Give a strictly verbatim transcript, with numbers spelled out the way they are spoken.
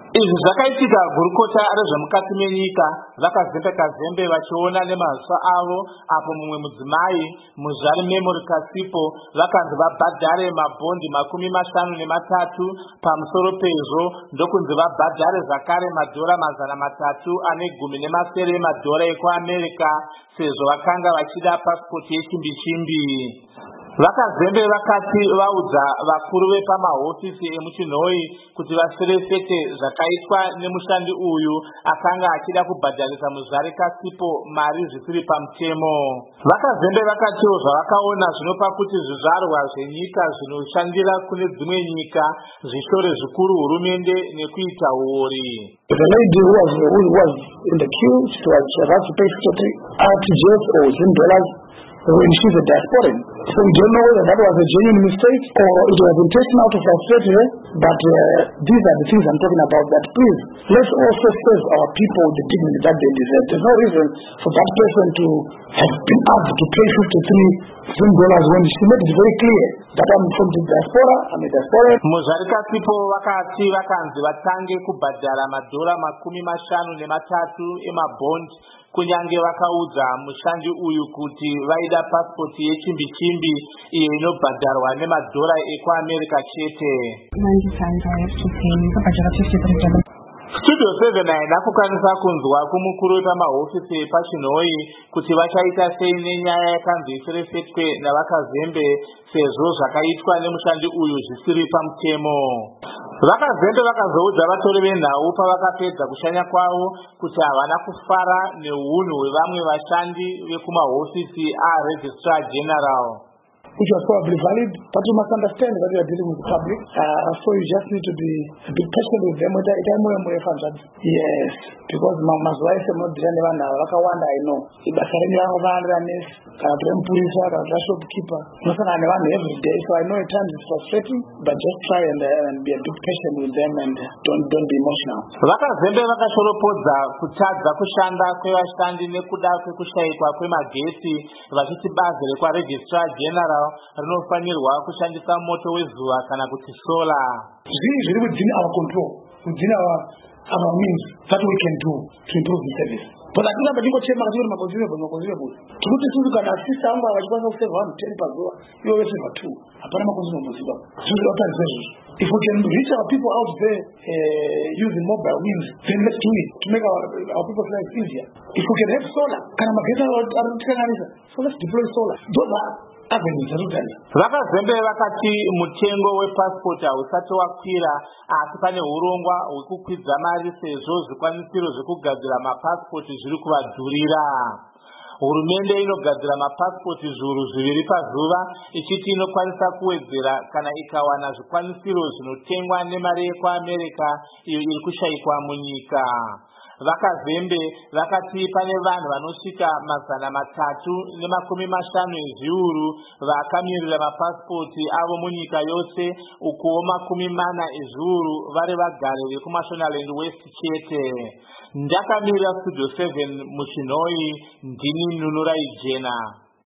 Izvi zvakaitika gurukota rezvemukati menyika vakazembe kazembe vachiona nemaziso avo apo mumwe mudzimai Muzvare Memory Kasipo vakanzi vabhadhare mabhondi makumi mashanu nematatu pamusoro pezvo ndokunzi vabhadhare zvakare madhora mazana matatu ane gumi nemasere emadhora ekuAmerica sezvo vakanga vachida pasipoti yechimbi chimbi. Vakazembe vakati vaudza vakuru vepamahofisi emuchinhoi kuti vaseresete zvakaitwa nemushandi uyu akanga achida kubhadharisa Muzvare Kasipo mari zvisiri pamutemo. Vakazembe vakatiwo zvavakaona zvinopa kuti zvizvarwa zvenyika zvinoshandira kune dzimwe nyika zvishore zvikuru hurumende nekuita huori. The lady who was, who was in the queue, she was about to pay fifty R T G S or ten dollars when she's a diasporian. So we don't know whether that was a genuine mistake or it was intentional to frustrate her, but uh, these are the things I'm talking about, that please, let's also serve our people the dignity that they deserve. There's no reason for that person to have been asked to pay fifty-three dollars when she made it very clear that I'm from the diaspora, I'm a diaspora. Muzvare Kasipo vakati vakanzi vatange kubhadhara madhora makumi mashanu nematatu emabhondi kunyange vakaudza mushandi uyu kuti vaida pasipoti yechimbi chimbi iyo inobhadharwa nemadhora ekuAmerica chete. Studio seven haina kukwanisa kunzwa kumukuru wepamahofisi epachinhoi kuti vachaita sei nenyaya yakanzi iseresetwe navakazembe sezvo zvakaitwa nemushandi uyu zvisiri pamutemo. Vakazembe vakazoudza vatori venhau pavakapedza kushanya kwavo kuti havana kufara neunhu hwevamwe vashandi vekumahofisi aRegistrar General. Which was probably valid, but you must understand that you are dealing with the public, uh, so you just need to be a bit patient with them. Yes, because my wife is not dealing with them. I know. If I say you are a nurse, a police, a shopkeeper, every day, so I know at times it's frustrating, but just try and, uh, and be a bit patient with them and don't don't be emotional. Vakazembe vakashoropoza kutadza kushanda kwevashandi nekuda kwekushayikwa kwemagesi vachiti bazi rekwaRegistrar General rinofanirwa kushandisa moto wezuva kana kuti sola. Zvinhu zviri within our control, within our our means that we can do to improve the service. But I think that people change my consumable, no consumable. To put it through the system, I was going to save one ten per hour. You always save two. Upon my consumable, if we can reach our people out there uh, using mobile means, then let's do it to make our our people's life easier. If we can have solar, can I get our so let's deploy solar. Those are Vakazembe vakati mutengo wepasipoti hausati wakwira asi pane urongwa hwekukwidza mari sezvo zvikwanisiro zvekugadzira mapasipoti zviri kuvadhurira. Hurumende inogadzira mapasipoti zviuru zviviri pazuva ichiti inokwanisa kuwedzera kana ikawana zvikwanisiro zvinotengwa nemari yekuAmerica iyo iri kushayikwa munyika. Vakazembe vakati pane vanhu vanosvika mazana matatu nemakumi mashanu ezviuru vakamirira mapasipoti avo munyika yose, ukuwo makumi mana ezviuru vari vagari vekuMashonaland West chete. Ndakamirira Studio seven muchinhoi, ndini Nunurai Jena.